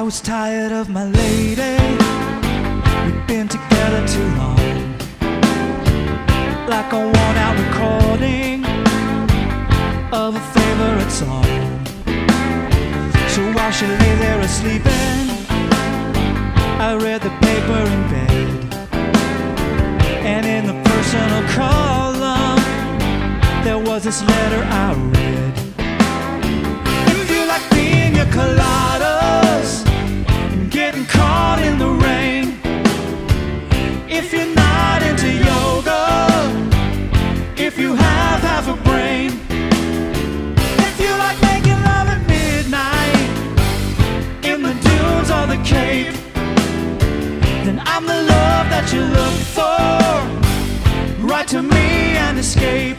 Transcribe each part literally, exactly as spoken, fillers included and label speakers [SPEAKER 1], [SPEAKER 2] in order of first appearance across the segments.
[SPEAKER 1] was tired of my lady. We've been together too long, like a worn-out recording of a favorite song. So while she lay there asleeping, I read the paper in bed, and in the personal column there was this letter I read. If you like pina coladas and getting caught in the rain, if you're not into yoga, if you have half a brain, if you like making love at midnight in the dunes or the Cape, then I'm the love that you look for. Write to me and escape.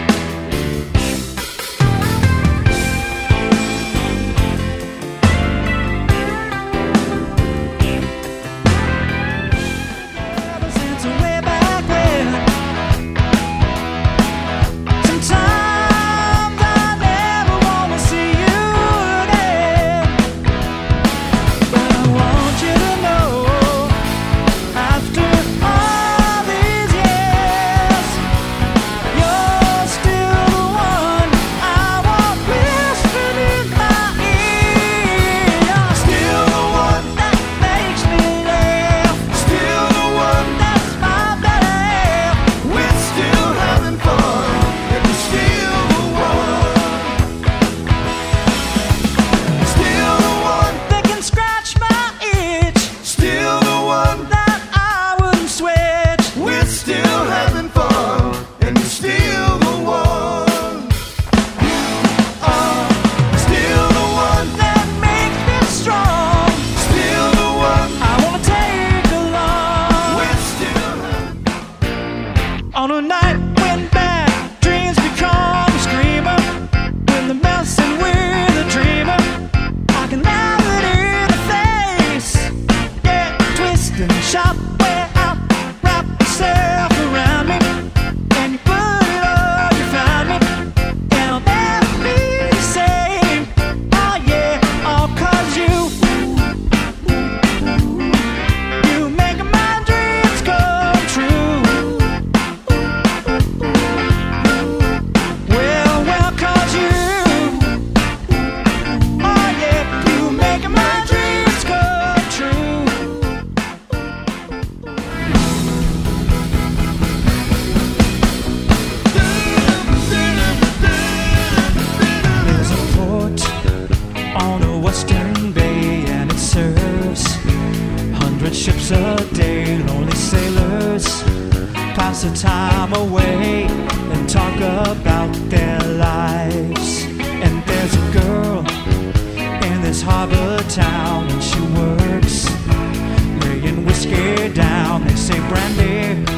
[SPEAKER 1] On a night when bad dreams become a screamer, when the messing with a dreamer, I can laugh it in the face, yeah, twist and shout, where I wrap myself around me, and you put it all, you found me, and I'll never be the same, oh yeah, all cause you, you make my dreams come true. Ships a day, lonely sailors pass the time away and talk about their lives. And there's a girl in this harbor town, and she works laying whiskey down. They say, Brandy,